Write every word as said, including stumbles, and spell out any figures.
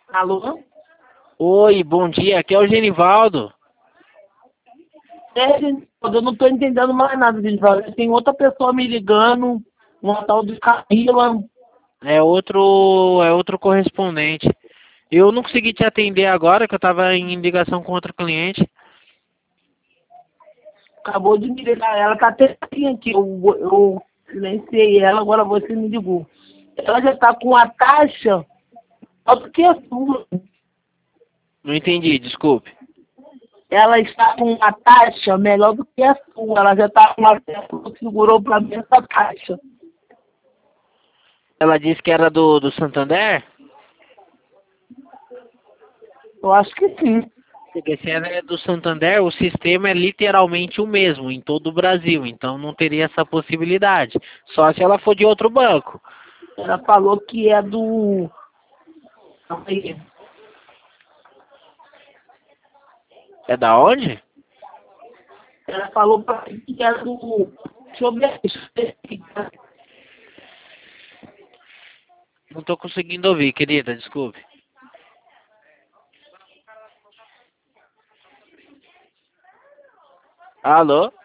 Alô? Oi, bom dia, aqui é o Genivaldo. É, gente, eu não tô entendendo mais nada, Genivaldo. Tem outra pessoa me ligando, uma tal de Camila. É outro, é outro correspondente. Eu não consegui te atender agora, que eu estava em ligação com outro cliente. Acabou de me ligar. Ela tá até aqui. Eu, eu silenciei ela, agora você me ligou. Ela já tá com a taxa alto que a sua. Não entendi, desculpe. Ela está com uma taxa melhor do que a sua. Ela já está com uma taxa, segurou para mim essa taxa. Ela disse que era do, do Santander? Eu acho que sim. Porque se ela é do Santander, o sistema é literalmente o mesmo em todo o Brasil, então não teria essa possibilidade. Só se ela for de outro banco. Ela falou que é do. Aí, É da onde? ela falou para mim que era do. Deixa eu ver. Deixa eu ver aqui. Não estou conseguindo ouvir, querida, desculpe. Alô?